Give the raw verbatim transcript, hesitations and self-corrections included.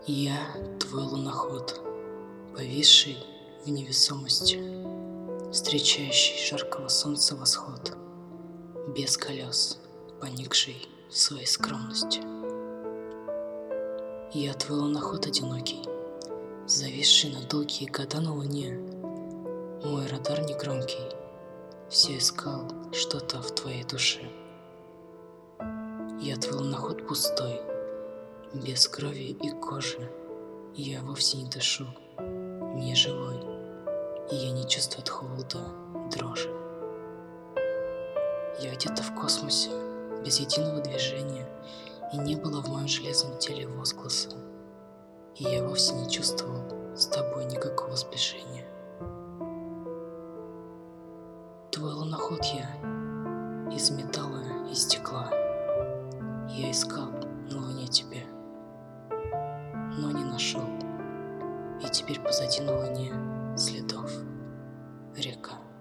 Я твой луноход, повисший в невесомости, встречающий жаркого солнца восход, без колес, поникший в своей скромности. Я твой луноход одинокий, зависший на долгие года на луне. Мой радар негромкий все искал что-то в твоей душе. Я твой луноход пустой, без крови и кожи. Я вовсе не дышу, не живой, и я не чувствую от холода дрожи. Я где-то в космосе, без единого движения, и не было в моем железном теле возгласа, и я вовсе не чувствовал с тобой никакого сближения. Твой луноход я из металла и стекла. Я искал на луне тебя, но не нашел, и теперь позади на луне следов река.